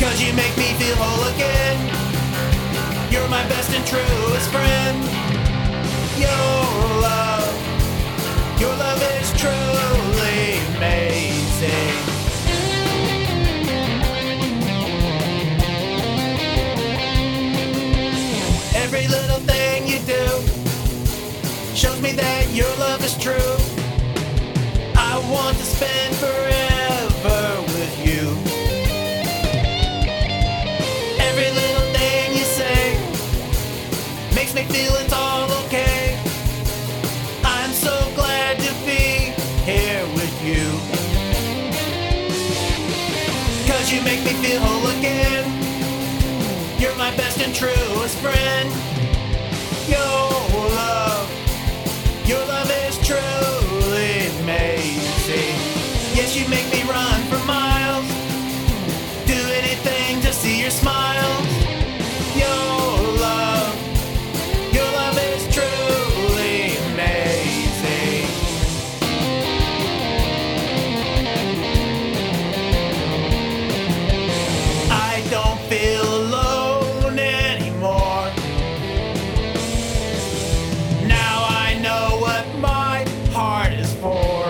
'Cause you make me feel whole again. You're my best and truest friend. Your love is truly amazing. Every little thing you do shows me that your love is true. I want to spend forever with you. Every little thing you say makes me feel it's all okay. I'm so glad to be here with you. 'Cause you make me feel whole again. You're my best and truest friend. Your love is truly amazing. Yes, you make me run for miles, do anything to see your smile. Your love is truly amazing. I don't feel alone anymore. Now I know what my heart is for.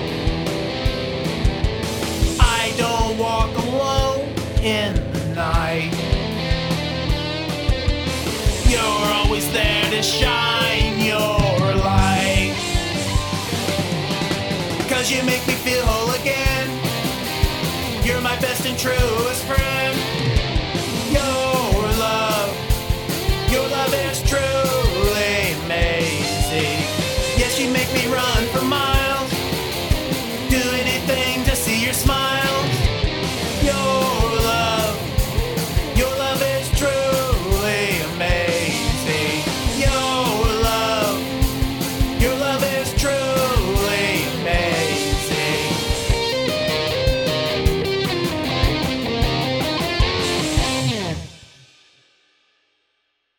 I don't walk alone in the night. You're always there to shine your light. 'Cause you make me feel whole again. You're my best and truest friend. Your love is true.